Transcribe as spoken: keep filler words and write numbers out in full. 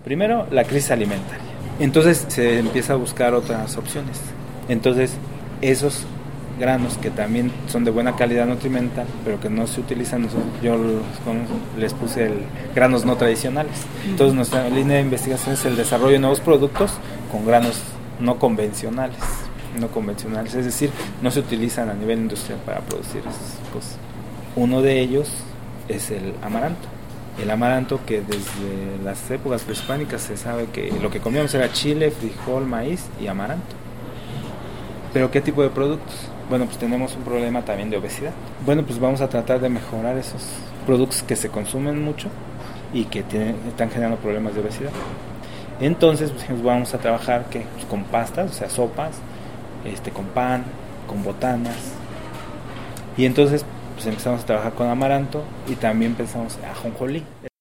Primero, la crisis alimentaria. Entonces se empieza a buscar otras opciones. Entonces, esos granos que también son de buena calidad nutrimental, pero que no se utilizan, yo les puse el, granos no tradicionales. Entonces nuestra línea de investigación es el desarrollo de nuevos productos con granos no convencionales, no convencionales, es decir, no se utilizan a nivel industrial para producir esas cosas. Uno de ellos es el amaranto. El amaranto, que desde las épocas prehispánicas se sabe que lo que comíamos era chile, frijol, maíz y amaranto. ¿Pero qué tipo de productos? Bueno, pues tenemos un problema también de obesidad. Bueno, pues vamos a tratar de mejorar esos productos que se consumen mucho y que tienen, están generando problemas de obesidad. Entonces, pues vamos a trabajar ¿qué? Pues con pastas, o sea, sopas, este, con pan, con botanas. Y entonces, pues empezamos a trabajar con amaranto y también pensamos ajonjolí.